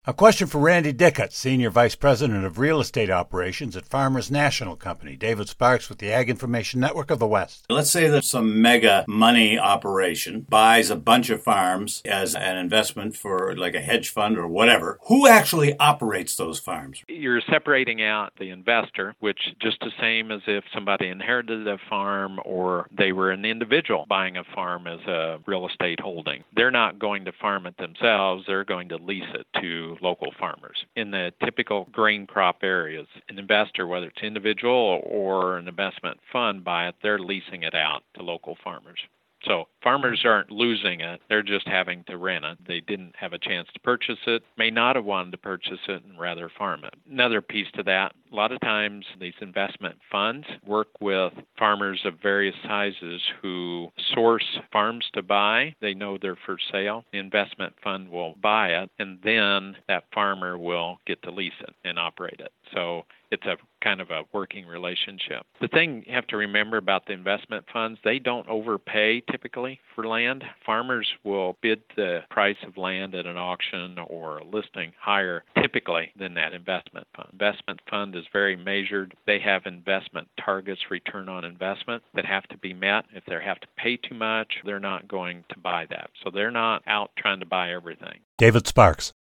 A question for Randy Dickett, Senior Vice President of Real Estate Operations at Farmers National Company. David Sparks with the Ag Information Network of the West. Let's say that some mega money operation buys a bunch of farms as an investment for like a hedge fund or whatever. Who actually operates those farms? You're separating out the investor, which just the same as if somebody inherited a farm or they were an individual buying a farm as a real estate holding. They're not going to farm it themselves. They're going to lease it to local farmers. In the typical grain crop areas, an investor, whether it's individual or an investment fund, buy it, they're leasing it out to local farmers. So farmers aren't losing it, they're just having to rent it. They didn't have a chance to purchase it, may not have wanted to purchase it and rather farm it. Another piece to that, a lot of times these investment funds work with farmers of various sizes who source farms to buy. They know they're for sale. The investment fund will buy it, and then that farmer will get to lease it and operate it. So it's a kind of a working relationship. The thing you have to remember about the investment funds, they don't overpay typically for land. Farmers will bid the price of land at an auction or a listing higher typically than that investment fund. Investment fund is very measured. They have investment targets, return on investment, that have to be met. If they have to pay too much, they're not going to buy that. So they're not out trying to buy everything. David Sparks.